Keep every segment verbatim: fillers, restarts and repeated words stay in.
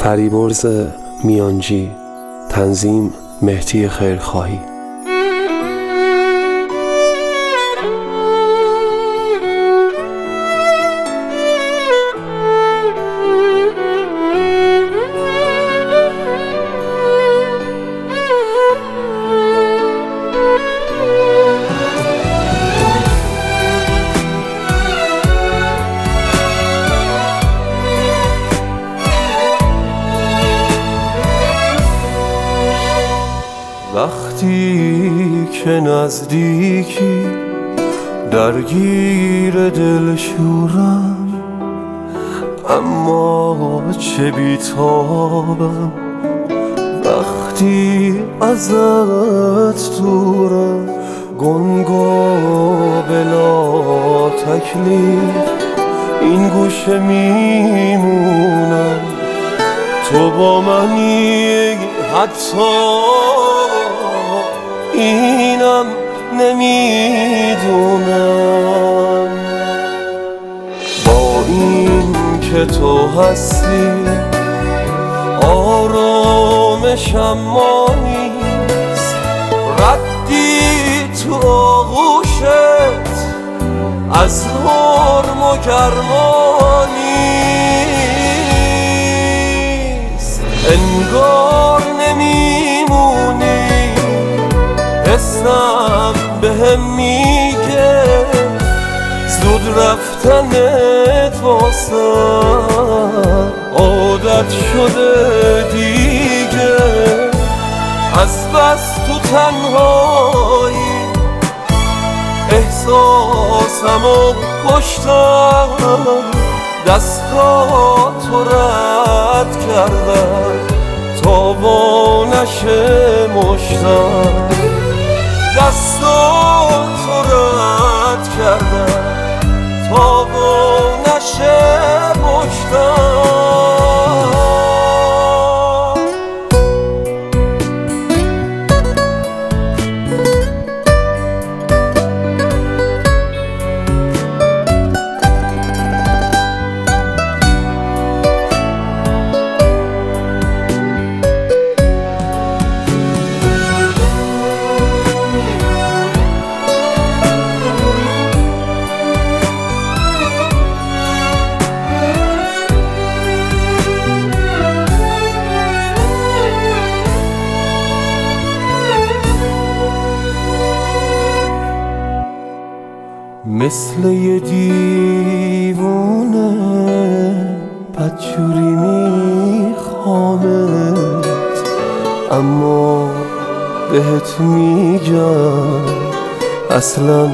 فریبرز میانجی، تنظیم مهدی خیرخواهی. وقتی که نزدیکی درگیر دلشورم، اما چه بیتابم وقتی ازت دورم. گنگا بلا تکلیف این گوشه میمونم، تو با منی حتی اینم نمیدونم. با این که تو هستی آرامشم ما نیست، ردی تو آغوشت از حرم و گرما نیست. انگار نمیمونی، حسم بهم میگه زود رفتنت واسم عادت شده دیگه. از بس تو تنهایی احساسمو کشتم، دستاتو رد کردم تا با نشه مشتم. دستاتو رد کردم تا با نشه مشتم. مثل یه دیوونه بدجوری میخوامت، اما بهت میگم اصلا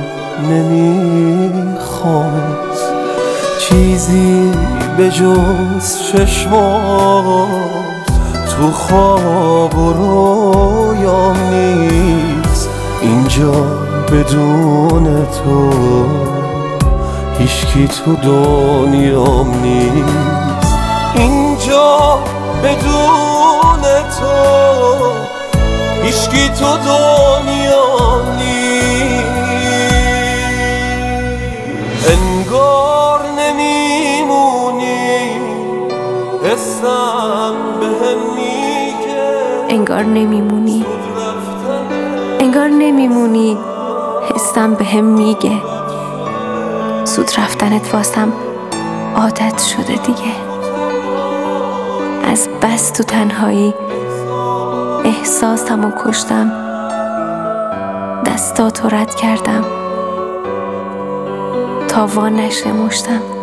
نمیخوامت. چیزی به جز چشمات تو خواب و رویام نیست. اینجا بدون تو هیچکی تو دنیام نیست. اینجا بدون تو هیچکی تو دنیام نیست. انگار نمیمونی، حسم بهم میگه انگار نمیمونی، انگار نمیمونی، حسم بهم میگه زود رفتنت واسم عادت شده دیگه. از بس تو تنهایی احساسمو کشتم، دستاتو رد کردم تا وا نشه مشتم.